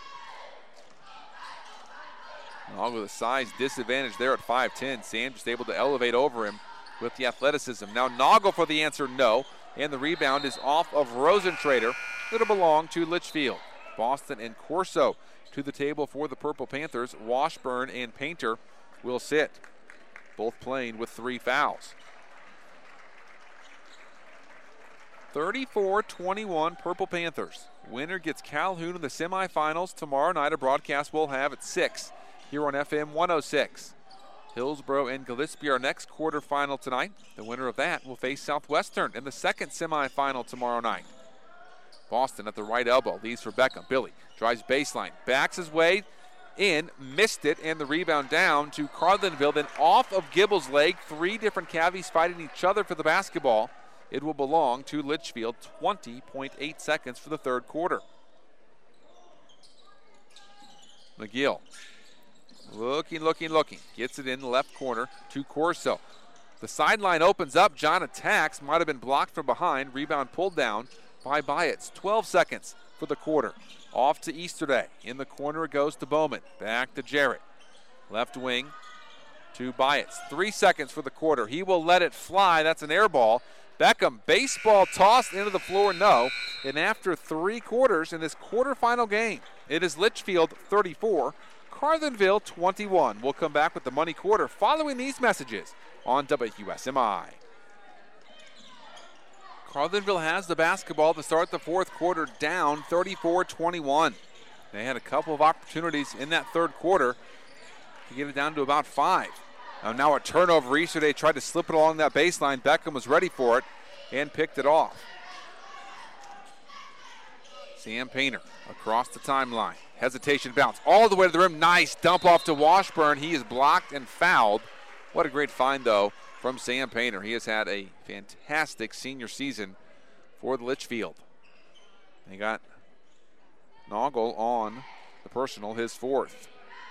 Noggle with a size disadvantage there at five ten. Sam just able to elevate over him with the athleticism. Now Noggle for the answer, no. And the rebound is off of Rosentrader. It'll belong to Litchfield. Boston and Corso to the table for the Purple Panthers. Washburn and Painter will sit. Both playing with three fouls. thirty-four twenty-one Purple Panthers. Winner gets Calhoun in the semifinals tomorrow night. A broadcast we'll have at six here on F M one oh six. Hillsboro and Gillespie are next quarterfinal tonight. The winner of that will face Southwestern in the second semifinal tomorrow night. Boston at the right elbow, leads for Beckham. Billy drives baseline, backs his way in, missed it, and the rebound down to Carlinville, then off of Gibble's leg. Three different Cavies fighting each other for the basketball. It will belong to Litchfield. twenty point eight seconds for the third quarter. McGill looking, looking, looking. Gets it in the left corner to Corso. The sideline opens up. John attacks. Might have been blocked from behind. Rebound pulled down by Byatt. twelve seconds for the quarter. Off to Easterday. In the corner it goes to Bowman. Back to Jarrett. Left wing to Byatt. Three seconds for the quarter. He will let it fly. That's an air ball. Beckham, baseball tossed into the floor, no. And after three quarters in this quarterfinal game, it is Litchfield thirty-four, Carlinville twenty-one. We'll come back with the money quarter following these messages on W S M I. Carlinville has the basketball to start the fourth quarter, down thirty-four twenty-one. They had a couple of opportunities in that third quarter to get it down to about five. Uh, now a turnover. Easterday tried to slip it along that baseline. Beckham was ready for it and picked it off. Sam Painter across the timeline. Hesitation bounce all the way to the rim. Nice dump off to Washburn. He is blocked and fouled. What a great find, though, from Sam Painter. He has had a fantastic senior season for the Litchfield. They got Noggle on the personal, his fourth.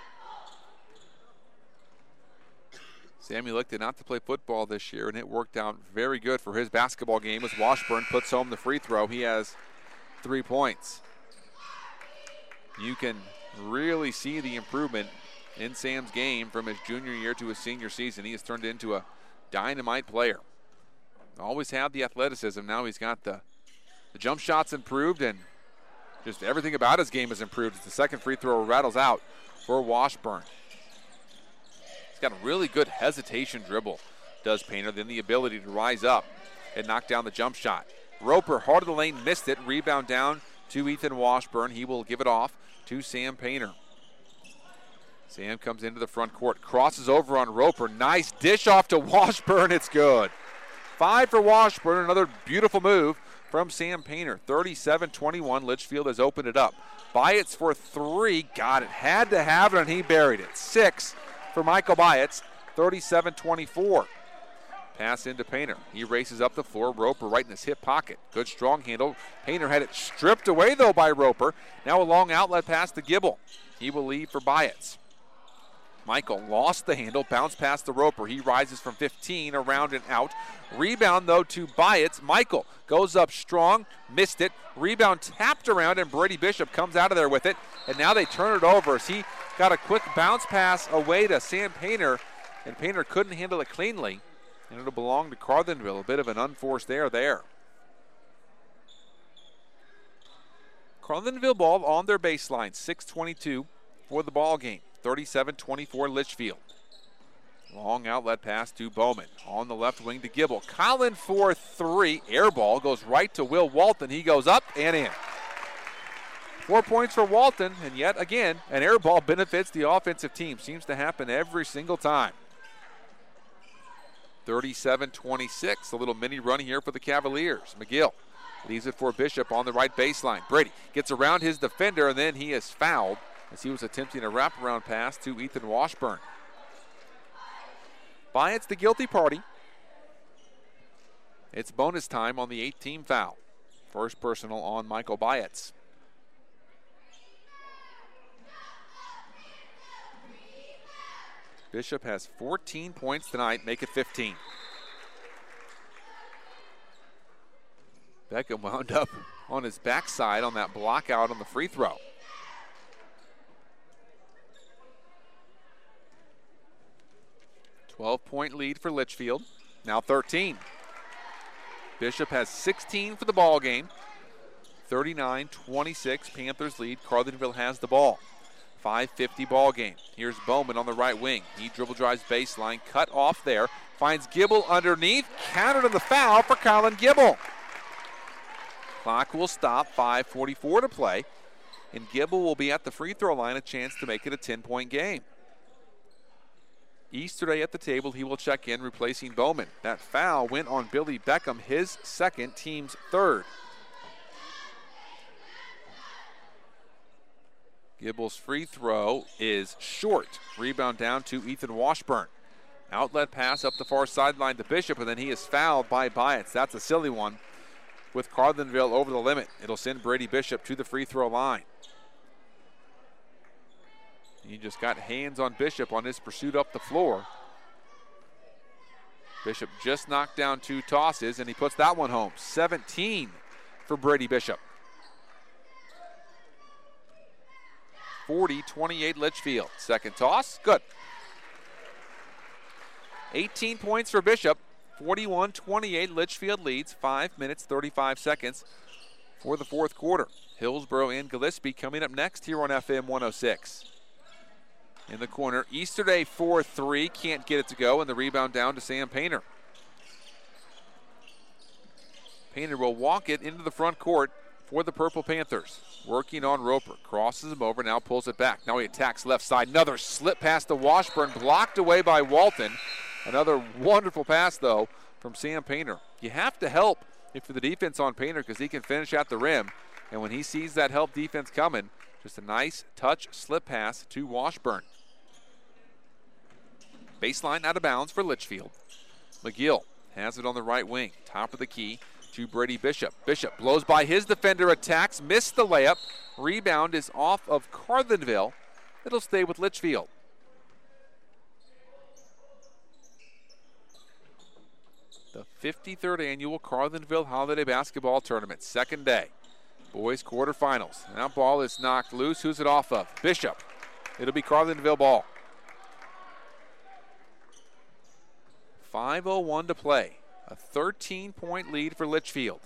Sammy elected not to play football this year, and it worked out very good for his basketball game as Washburn puts home the free throw. He has three points. You can really see the improvement in Sam's game from his junior year to his senior season. He has turned into a dynamite player. Always had the athleticism. Now he's got the, the jump shots improved, and just everything about his game has improved as the second free throw rattles out for Washburn. He's got a really good hesitation dribble, does Painter, then the ability to rise up and knock down the jump shot. Roper, heart of the lane, missed it. Rebound down to Ethan Washburn. He will give it off to Sam Painter. Sam comes into the front court, crosses over on Roper. Nice dish off to Washburn. It's good. Five for Washburn. Another beautiful move from Sam Painter. thirty-seven twenty-one. Litchfield has opened it up. Byatts for three. Got it. Had to have it, and he buried it. Six for Michael Byatts. thirty-seven twenty-four. Pass into Painter. He races up the floor. Roper right in his hip pocket. Good strong handle. Painter had it stripped away, though, by Roper. Now a long outlet pass to Gibble. He will leave for Byatts. Michael lost the handle, bounced past the Roper. He rises from fifteen, around and out. Rebound, though, to Byatts. Michael goes up strong, missed it. Rebound tapped around, and Brady Bishop comes out of there with it. And now they turn it over as he got a quick bounce pass away to Sam Painter, and Painter couldn't handle it cleanly. And it'll belong to Carlinville. A bit of an unforced error there. Carlinville ball on their baseline. six twenty-two for the ball game. thirty-seven twenty-four Litchfield. Long outlet pass to Bowman. On the left wing to Gibble. Collin for three. Air ball goes right to Will Walton. He goes up and in. Four points for Walton, and yet again, an air ball benefits the offensive team. Seems to happen every single time. thirty-seven twenty-six. A little mini run here for the Cavaliers. McGill leaves it for Bishop on the right baseline. Brady gets around his defender, and then he is fouled as he was attempting a wraparound pass to Ethan Washburn. Byatts the guilty party. It's bonus time on the eight-team foul. First personal on Michael Byatts. Bishop has fourteen points tonight, make it fifteen. Beckham wound up on his backside on that block out on the free throw. twelve-point lead for Litchfield, now thirteen. Bishop has sixteen for the ball game. thirty-nine twenty-six, Panthers lead. Carlinville has the ball. five fifty ball game. Here's Bowman on the right wing. He dribble drives baseline, cut off there. Finds Gibble underneath. Countered on the foul for Colin Gibble. Clock will stop, five forty-four to play. And Gibble will be at the free throw line, a chance to make it a ten-point game. Easterday at the table, he will check in, replacing Bowman. That foul went on Billy Beckham, his second, team's third. Gibble's free throw is short. Rebound down to Ethan Washburn. Outlet pass up the far sideline to Bishop, and then he is fouled by Byatts. That's a silly one with Carlinville over the limit. It'll send Brady Bishop to the free throw line. He just got hands on Bishop on his pursuit up the floor. Bishop just knocked down two tosses, and he puts that one home. seventeen for Brady Bishop. forty twenty-eight Litchfield. Second toss, good. eighteen points for Bishop. forty-one twenty-eight Litchfield leads. five minutes, thirty-five seconds for the fourth quarter. Hillsborough and Gillespie coming up next here on F M one oh six. In the corner, Easterday for three, can't get it to go, and the rebound down to Sam Painter. Painter will walk it into the front court for the Purple Panthers. Working on Roper, crosses him over, now pulls it back. Now he attacks left side, another slip pass to Washburn, blocked away by Walton. Another wonderful pass, though, from Sam Painter. You have to help if you're the defense on Painter because he can finish at the rim, and when he sees that help defense coming, just a nice touch slip pass to Washburn. Baseline out of bounds for Litchfield. McGill has it on the right wing. Top of the key to Brady Bishop. Bishop blows by his defender, attacks, missed the layup. Rebound is off of Carlinville. It'll stay with Litchfield. The fifty-third annual Carlinville Holiday Basketball Tournament, second day. Boys quarterfinals. That ball is knocked loose. Who's it off of? Bishop. It'll be Carlinville ball. five oh one to play. A thirteen-point lead for Litchfield.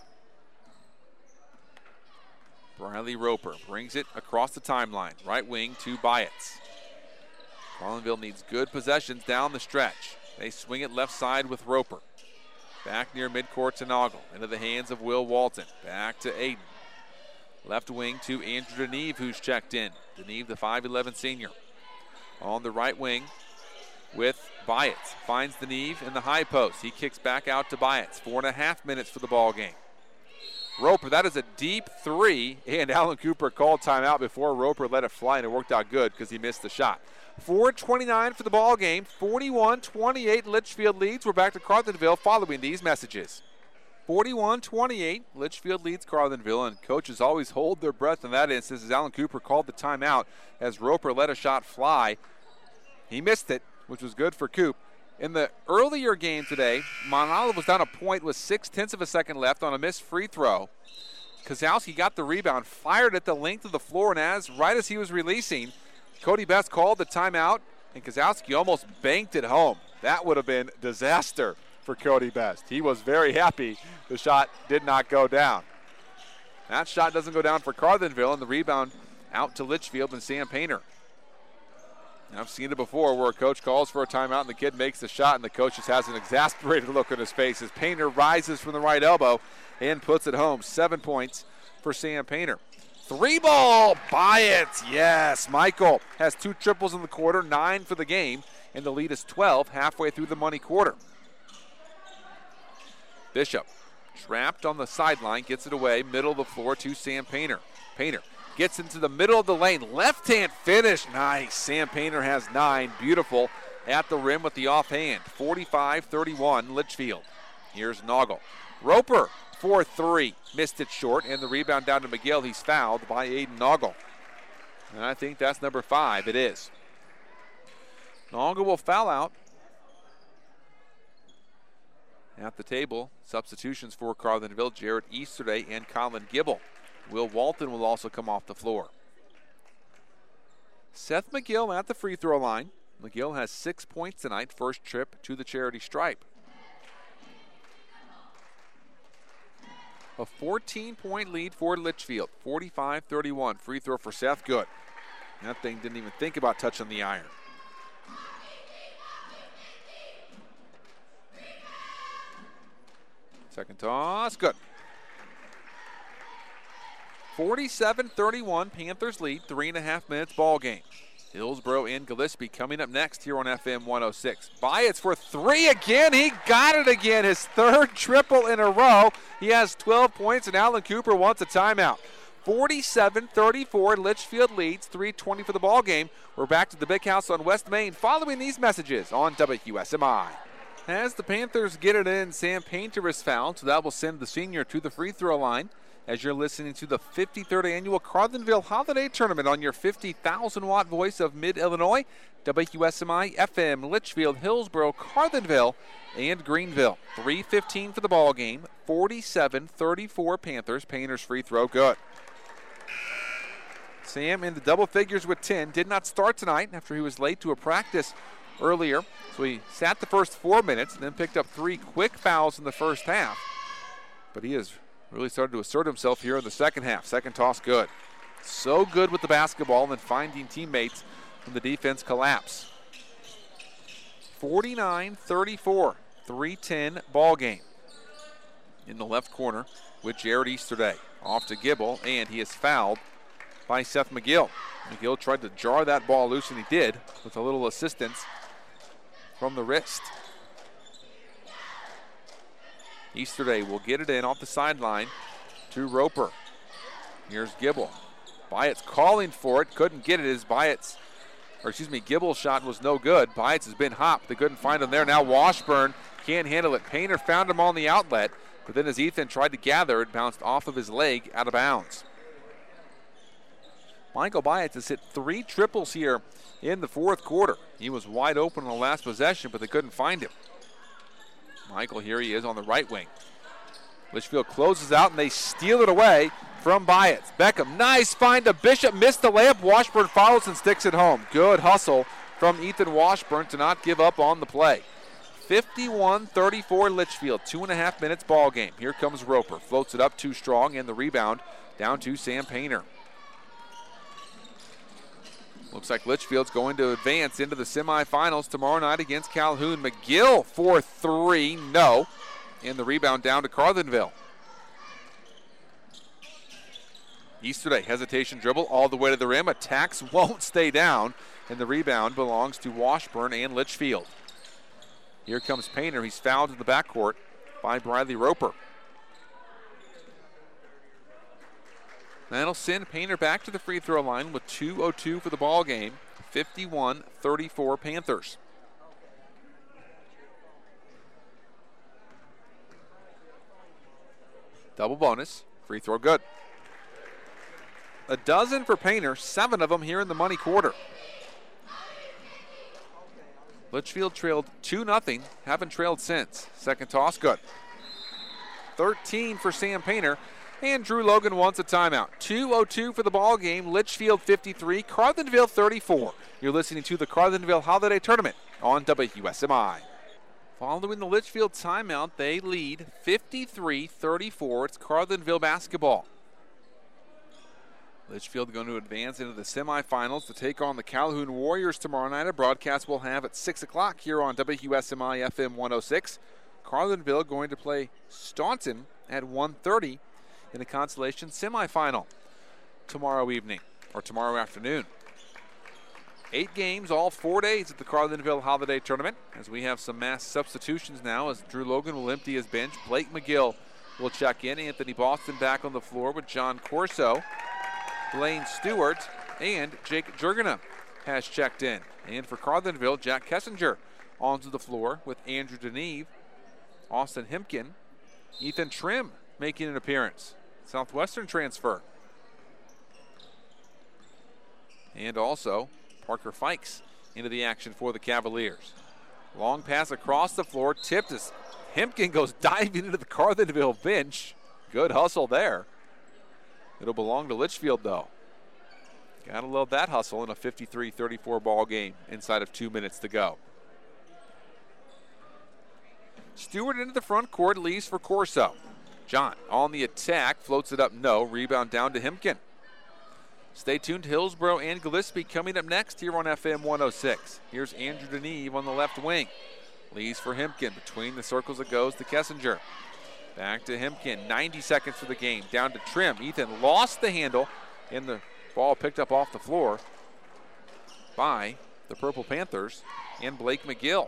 Briley Roper brings it across the timeline. Right wing to Byatts. Carlinville needs good possessions down the stretch. They swing it left side with Roper. Back near midcourt to Noggle. Into the hands of Will Walton. Back to Aiden. Left wing to Andrew DeNeve, who's checked in. DeNeve, the five eleven senior. On the right wing with Byatts. Finds DeNeve in the high post. He kicks back out to Byatts. Four and a half minutes for the ball game. Roper, that is a deep three, and Alan Cooper called timeout before Roper let it fly, and it worked out good because he missed the shot. four twenty-nine for the ball game. forty-one twenty-eight Litchfield leads. We're back to Carlinville following these messages. forty-one twenty-eight, Litchfield leads Carlinville, and coaches always hold their breath in that instance as Alan Cooper called the timeout as Roper let a shot fly. He missed it, which was good for Coop. In the earlier game today, Mount Olive was down a point with six-tenths of a second left on a missed free throw. Kozowski got the rebound, fired at the length of the floor, and as right as he was releasing, Cody Best called the timeout, and Kozowski almost banked it home. That would have been disaster for Cody Best. He was very happy the shot did not go down. That shot doesn't go down for Carlinville, and the rebound out to Litchfield and Sam Painter. I've seen it before where a coach calls for a timeout and the kid makes the shot and the coach just has an exasperated look on his face as Painter rises from the right elbow and puts it home. Seven points for Sam Painter. Three ball, Byatts, yes. Michael has two triples in the quarter, nine for the game, and the lead is twelve halfway through the money quarter. Bishop trapped on the sideline, gets it away, middle of the floor to Sam Painter. Painter gets into the middle of the lane. Left-hand finish. Nice. Sam Painter has nine. Beautiful at the rim with the offhand. forty-five thirty-one Litchfield. Here's Noggle. Roper for three. Missed it short, and the rebound down to McGill. He's fouled by Aiden Noggle. And I think that's number five. It is. Noggle will foul out. At the table, substitutions for Carlinville, Jared Easterday and Colin Gibble. Will Walton will also come off the floor. Seth McGill at the free throw line. McGill has six points tonight, first trip to the charity stripe. A fourteen-point lead for Litchfield, forty-five thirty-one. Free throw for Seth, good. That thing didn't even think about touching the iron. Second toss, good. forty-seven thirty-one, Panthers lead, three and a half minutes ball game. Hillsboro and Gillespie coming up next here on F M one oh six. Byatts for three again. He got it again. His third triple in a row. He has twelve points, and Alan Cooper wants a timeout. forty-seven thirty-four, Litchfield leads, three twenty for the ball game. We're back to the Big House on West Main following these messages on W S M I. As the Panthers get it in, Sam Painter is fouled, so that will send the senior to the free throw line as you're listening to the fifty-third Annual Carlinville Holiday Tournament on your fifty thousand watt voice of Mid-Illinois, W S M I F M, Litchfield, Hillsboro, Carlinville, and Greenville. three fifteen for the ball game, forty-seven thirty-four Panthers. Painter's free throw, good. Sam in the double figures with ten. Did not start tonight after he was late to a practice earlier. So he sat the first four minutes and then picked up three quick fouls in the first half. But he has really started to assert himself here in the second half. Second toss, good. So good with the basketball and then finding teammates when the defense collapse. forty-nine thirty-four, three ten ball game. In the left corner with Jared Easterday. Off to Gibble, and he is fouled by Seth McGill. McGill tried to jar that ball loose, and he did with a little assistance from the wrist. Easterday will get it in off the sideline to Roper. Here's Gibble. Byatts calling for it, couldn't get it as Byatts, or excuse me, Gibble's shot was no good. Byatts has been hopped. They couldn't find him there. Now Washburn can't handle it. Painter found him on the outlet, but then as Ethan tried to gather, it bounced off of his leg out of bounds. Michael Byatts has hit three triples here in the fourth quarter. He was wide open on the last possession, but they couldn't find him. Michael, here he is on the right wing. Litchfield closes out, and they steal it away from Byatts. Beckham, nice find to Bishop, missed the layup. Washburn follows and sticks it home. Good hustle from Ethan Washburn to not give up on the play. fifty-one thirty-four Litchfield. Two and a half minutes ball game. Here comes Roper. Floats it up too strong, and the rebound down to Sam Painter. Looks like Litchfield's going to advance into the semifinals tomorrow night against Calhoun. McGill for three, no. And the rebound down to Carlinville. Easterday, hesitation dribble all the way to the rim. Attacks won't stay down. And the rebound belongs to Washburn and Litchfield. Here comes Painter. He's fouled in the backcourt by Bradley Roper. That'll send Painter back to the free throw line with two oh two for the ball game. fifty-one thirty-four Panthers. Double bonus. Free throw good. A dozen for Painter, seven of them here in the money quarter. Litchfield trailed two nothing, haven't trailed since. Second toss, good. thirteen for Sam Painter, and Drew Logan wants a timeout. two oh two for the ball game, Litchfield fifty-three, Carlinville thirty-four. You're listening to the Carlinville Holiday Tournament on W S M I. Following the Litchfield timeout, they lead fifty-three thirty-four. It's Carlinville basketball. Litchfield going to advance into the semifinals to take on the Calhoun Warriors tomorrow night. A broadcast we'll have at six o'clock here on W S M I F M one oh six. Carlinville going to play Staunton at one thirty in the consolation semifinal tomorrow evening, or tomorrow afternoon. Eight games, all four days at the Carlinville Holiday Tournament, as we have some mass substitutions now as Drew Logan will empty his bench. Blake McGill will check in. Anthony Boston back on the floor with John Corso. Blaine Stewart and Jake Jurgena has checked in. And for Carlinville, Jack Kessinger onto the floor with Andrew Deneve, Austin Hempkin, Ethan Trim making an appearance. Southwestern transfer. And also Parker Fikes into the action for the Cavaliers. Long pass across the floor, tipped as Hempkin goes diving into the Carlinville bench. Good hustle there. It'll belong to Litchfield, though. Gotta love that hustle in a fifty-three thirty-four ball game inside of two minutes to go. Stewart into the front court, leaves for Corso. John on the attack, floats it up, no. Rebound down to Hempkin. Stay tuned, Hillsborough and Gillespie coming up next here on F M one oh six. Here's Andrew Deneve on the left wing. Leaves for Hempkin. Between the circles it goes to Kessinger. Back to Hempkin, ninety seconds for the game. Down to Trim. Ethan lost the handle, and the ball picked up off the floor by the Purple Panthers and Blake McGill.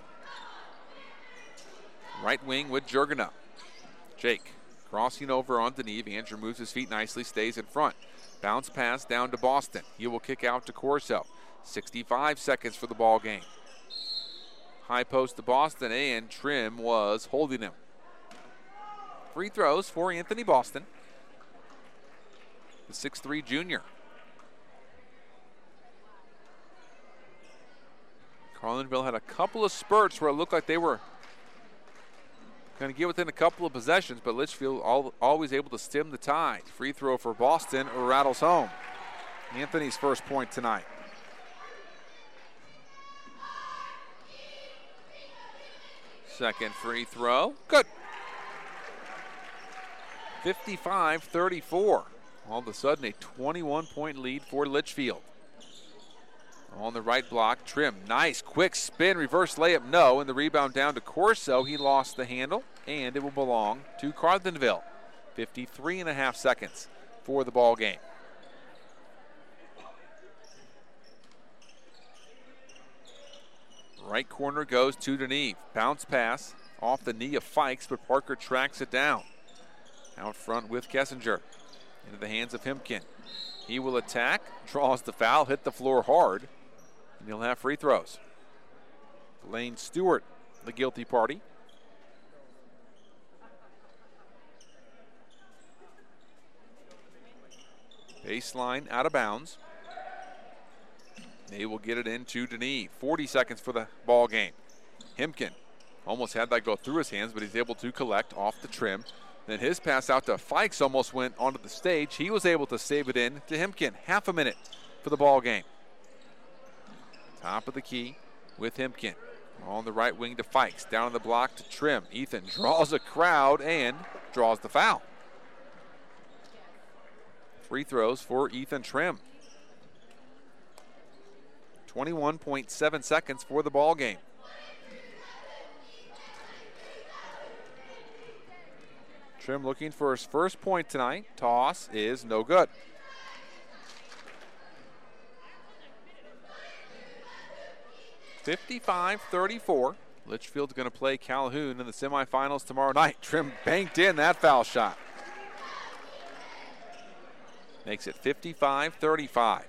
Right wing with Jurgena. Jake crossing over on Deneve. Andrew moves his feet nicely, stays in front. Bounce pass down to Boston. He will kick out to Corso. sixty-five seconds for the ball game. High post to Boston, and Trim was holding him. Free throws for Anthony Boston, the six three junior. Carlinville had a couple of spurts where it looked like they were going to get within a couple of possessions, but Litchfield all, always able to stem the tide. Free throw for Boston rattles home. Anthony's first point tonight. Second free throw, good. fifty-five thirty-four. All of a sudden, a twenty-one point lead for Litchfield. On the right block, Trim. Nice quick spin, reverse layup, no. And the rebound down to Corso. He lost the handle, and it will belong to Carlinville. fifty-three and a half seconds for the ball game. Right corner goes to Deneve. Bounce pass off the knee of Fikes, but Parker tracks it down. Out front with Kessinger. Into the hands of Hempkin. He will attack, draws the foul, hit the floor hard, and he'll have free throws. Blaine Stewart, the guilty party. Baseline out of bounds. They will get it into Deneve. forty seconds for the ball game. Hempkin almost had that go through his hands, but he's able to collect off the Trim. Then his pass out to Fikes almost went onto the stage. He was able to save it in to Hempkin. Half a minute for the ball game. Top of the key with Hempkin. On the right wing to Fikes. Down on the block to Trim. Ethan draws a crowd and draws the foul. Free throws for Ethan Trim. twenty-one point seven seconds for the ball game. Trim looking for his first point tonight. Toss is no good. fifty-five thirty-four. Litchfield's going to play Calhoun in the semifinals tomorrow night. Trim banked in that foul shot. Makes it fifty-five thirty-five.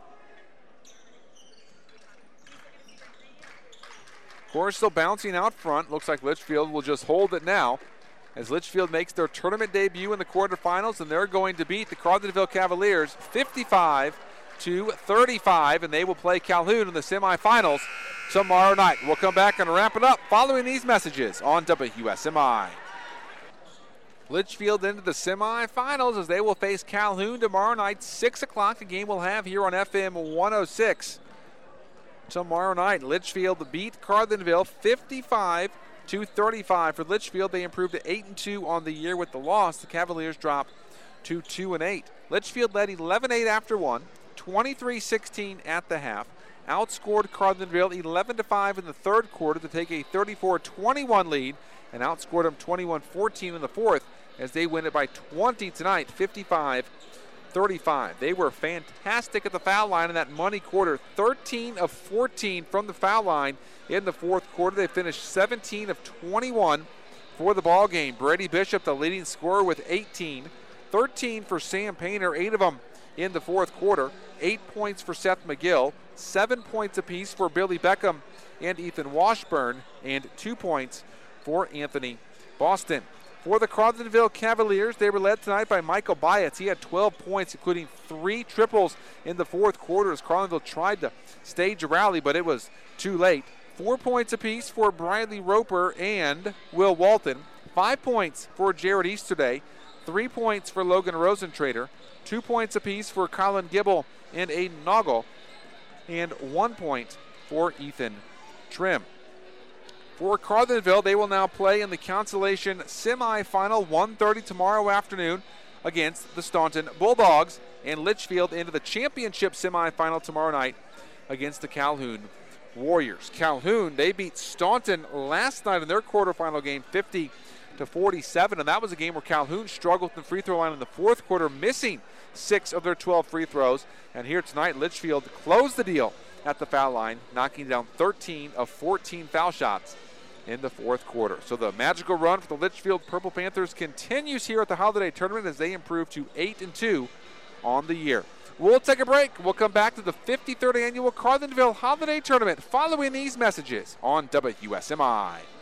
Corso bouncing out front. Looks like Litchfield will just hold it now as Litchfield makes their tournament debut in the quarterfinals, and they're going to beat the Carlinville Cavaliers fifty-five to thirty-five, and they will play Calhoun in the semifinals tomorrow night. We'll come back and wrap it up following these messages on W S M I. Litchfield into the semifinals as they will face Calhoun tomorrow night, six o'clock. A game we'll have here on F M one oh six. Tomorrow night, Litchfield beat Carlinville fifty-five to thirty-five. For Litchfield, they improved to eight and two on the year with the loss. The Cavaliers dropped to two and eight. Litchfield led eleven eight after one, twenty-three sixteen at the half. Outscored Carlinville eleven to five in the third quarter to take a thirty-four twenty-one lead, and outscored them twenty-one fourteen in the fourth as they win it by twenty tonight, fifty-five thirty-five. They were fantastic at the foul line in that money quarter, thirteen of fourteen from the foul line in the fourth quarter. They finished seventeen of twenty-one for the ball game. Brady Bishop, the leading scorer, with eighteen. thirteen for Sam Painter, eight of them in the fourth quarter. Eight points for Seth McGill, seven points apiece for Billy Beckham and Ethan Washburn, and two points for Anthony Boston. For the Carlinville Cavaliers, they were led tonight by Michael Byatts. He had twelve points, including three triples in the fourth quarter as Carlinville tried to stage a rally, but it was too late. Four points apiece for Bradley Roper and Will Walton. Five points for Jared Easterday. Three points for Logan Rosentrader. Two points apiece for Colin Gibble and Aiden Noggle. And one point for Ethan Trim. For Carlinville, they will now play in the consolation semifinal, one thirty tomorrow afternoon against the Staunton Bulldogs, and Litchfield into the championship semifinal tomorrow night against the Calhoun Warriors. Calhoun, they beat Staunton last night in their quarterfinal game fifty to forty-seven, and that was a game where Calhoun struggled in the free throw line in the fourth quarter, missing six of their twelve free throws. And here tonight, Litchfield closed the deal at the foul line, knocking down thirteen of fourteen foul shots in the fourth quarter. So the magical run for the Litchfield Purple Panthers continues here at the Holiday Tournament as they improve to eight and two on the year. We'll take a break. We'll come back to the fifty-third annual Carlinville Holiday Tournament following these messages on W S M I.